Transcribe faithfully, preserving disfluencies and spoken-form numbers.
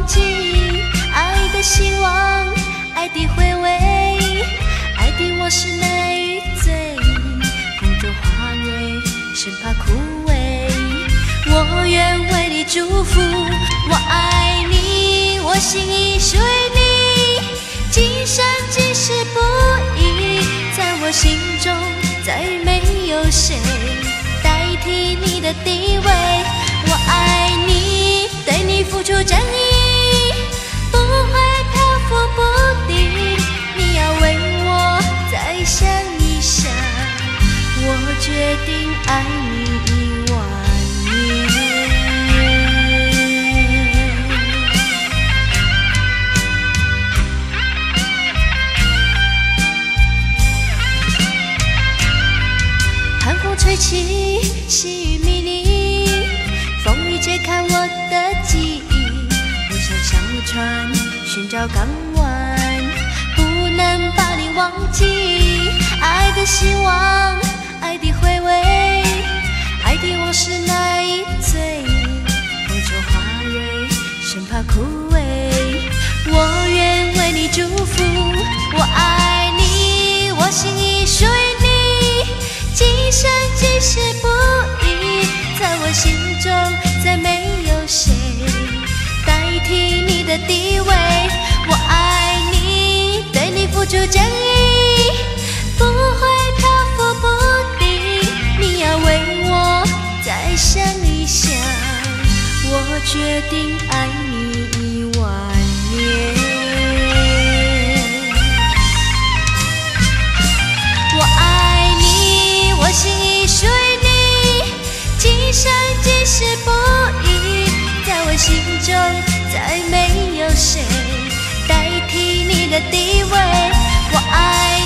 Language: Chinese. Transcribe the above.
记，爱的希望，爱的回味，爱的我是难以醉，风中花蕊生怕枯萎，我愿为你祝福，我爱你，我心已属于你，今生今世不移，在我心中再没有谁代替你的地位，我爱你，对你付出真意，不会漂浮不定，你要为我再想一想，我决定爱你一万年。寒风吹起，细雨迷离，风雨揭开我的记忆，我想小船寻找港湾，不能把你忘记，爱的希望，爱的回味，爱的往事难以醉，风中花蕊生怕枯萎，我愿为你祝福，我爱你，我心已属于你，今生今世不移，在我心中再没有谁代替你的地位，我爱你，对你付出真意，不会漂浮不定，你要为我再想一想，我决定爱你一万年。我爱你，我心已属于你，今生今世不移，在我心中再没有谁代替你的地位，我爱